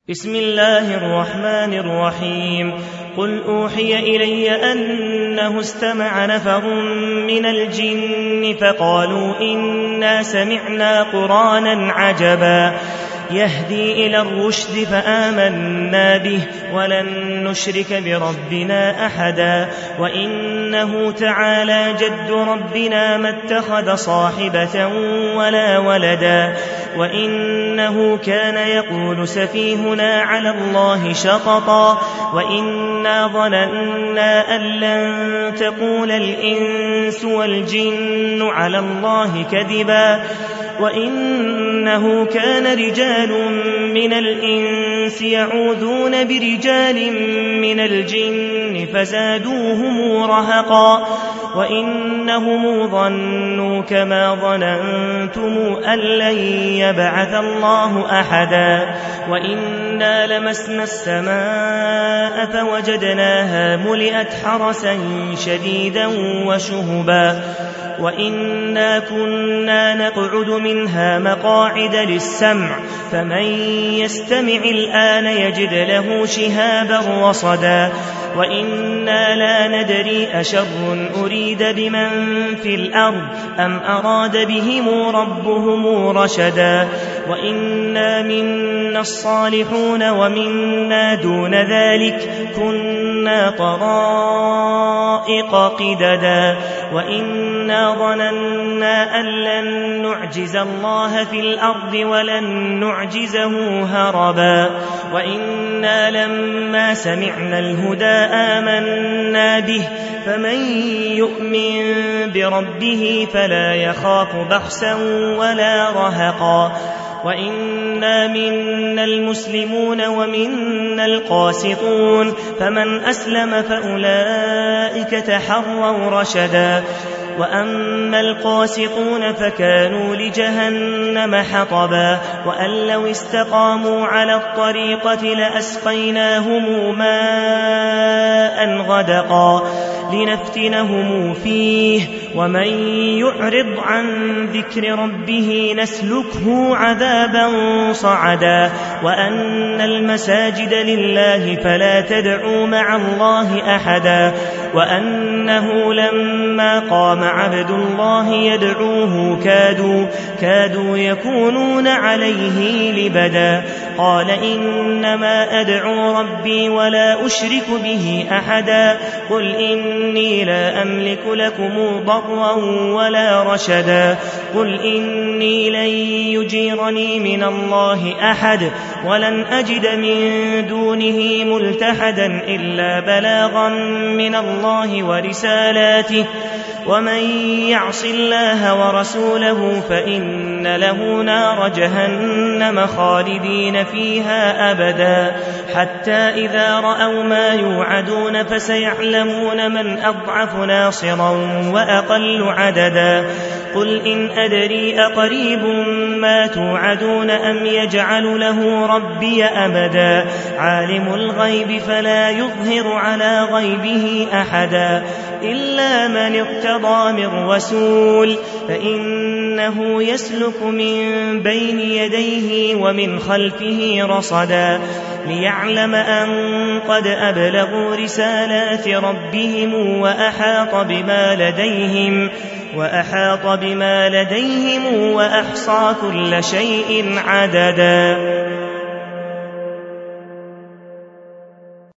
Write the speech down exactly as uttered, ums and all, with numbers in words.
بسم الله الرحمن الرحيم قل أوحي إلي أنه استمع نفر من الجن فقالوا إنا سمعنا قرآنا عجبا يهدي إلى الرشد فآمنا به ولن نشرك بربنا أحدا وإنه تعالى جد ربنا ما اتخذ صاحبة ولا ولدا وإنه كان يقول سفيهنا على الله شططا وإنا ظننا أن لن تقول الإنس والجن على الله كذبا وإنه كان رجال من الإنس يعوذون برجال من الجن فزادوهم رهقا وإنهم ظنوا كما ظننتم أن لن يبعث الله أحدا وإنا لمسنا السماء فوجدناها ملئت حرسا شديدا وشهبا وإنا كنا نقعد منها مقاعد للسمع فمن يستمع الآن يجد له شهابا رصدا وإنا لا ندري أشر أريد بمن في الأرض أم أراد بهم ربهم رشدا وإنا منا الصالحون ومنا دون ذلك كنا طرائق قددا وإنا ظننا أن لن نعجز الله في الأرض ولن نعجزه هربا وإنا لما سمعنا الهدى آمنا به فمن يؤمن بربه فلا يخاف بخسا ولا رهقا وإنا منا المسلمون ومنا القاسطون فمن أسلم فأولئك تحروا رشدا وأما القاسطون فكانوا لجهنم حطبا وأن لو استقاموا على الطريقة لأسقيناهم ماء غدقا لنفتنهم فيه ومن يعرض عن ذكر ربه نسلكه عذابا صعدا وأن المساجد لله فلا تدعوا مع الله أحدا وأنه لما قام عبد الله يدعوه كادوا, كادوا يكونون عليه لبدا قال إنما أدعو ربي ولا أشرك به أحدا قل إني لا أملك لكم ضرا ولا رشدا قل إني لن يجيرني من الله أحد ولن أجد من دونه ملتحدا إلا بلاغا من الله ورسالاته ومن يعص الله ورسوله فإن له نار جهنم خالدين فيها أبدا حتى إذا رأوا ما يوعدون فسيعلمون من أضعف ناصرا وأقل عددا قل إن أدري أقريب ما توعدون أم يجعل له ربي أمدا عالم الغيب فلا يظهر على غيبه أحدا إلا من ارتضى من رسول فإنه يسلك من بين يديه ومن خلفه رصدا ليعلم أن قد أبلغوا رسالات ربهم وأحاط بما لديهم وأحاط بما لديهم وأحصى كل شيء عددا.